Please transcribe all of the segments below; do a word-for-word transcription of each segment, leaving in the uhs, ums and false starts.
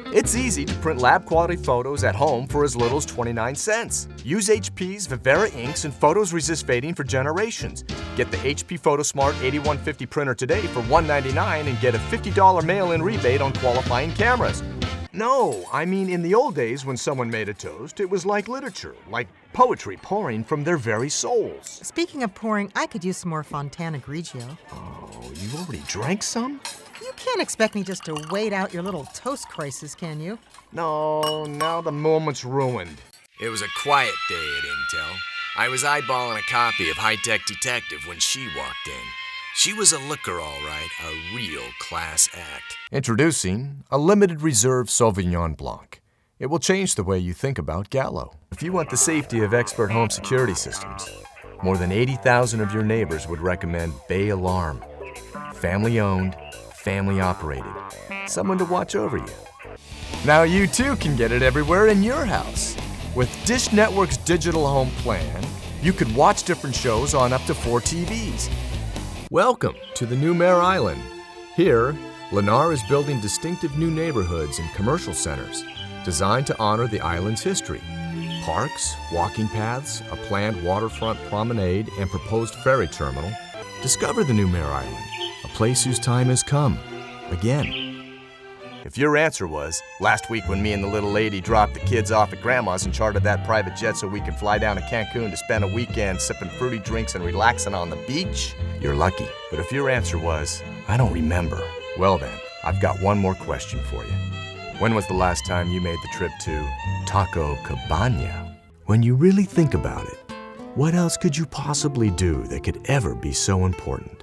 It's easy to print lab-quality photos at home for as little as twenty-nine cents. Use H P's Vivera inks and photos resist fading for generations. Get the H P PhotoSmart eighty-one fifty printer today for one ninety-nine and get a fifty dollars mail-in rebate on qualifying cameras. No, I mean in the old days when someone made a toast, it was like literature, like poetry pouring from their very souls. Speaking of pouring, I could use some more Fontana Grigio. Oh, you already drank some? You can't expect me just to wait out your little toast crisis, can you? No, now the moment's ruined. It was a quiet day at Intel. I was eyeballing a copy of High Tech Detective when she walked in. She was a looker, all right, a real class act. Introducing a limited reserve Sauvignon Blanc. It will change the way you think about Gallo. If you want the safety of expert home security systems, more than eighty thousand of your neighbors would recommend Bay Alarm. Family-owned, family-operated. Someone to watch over you. Now you too can get it everywhere in your house. With Dish Network's digital home plan, you could watch different shows on up to four T Vs. Welcome to the new Mare Island. Here, Lennar is building distinctive new neighborhoods and commercial centers designed to honor the island's history. Parks, walking paths, a planned waterfront promenade, and proposed ferry terminal. Discover the new Mare Island, a place whose time has come, again. If your answer was, last week when me and the little lady dropped the kids off at Grandma's and chartered that private jet so we could fly down to Cancun to spend a weekend sipping fruity drinks and relaxing on the beach, you're lucky. But if your answer was, I don't remember, well then, I've got one more question for you. When was the last time you made the trip to Taco Cabana? When you really think about it, what else could you possibly do that could ever be so important?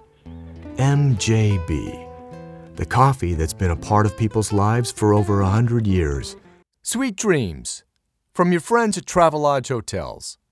M J B. The coffee that's been a part of people's lives for over a hundred years. Sweet dreams from your friends at Travelodge Hotels.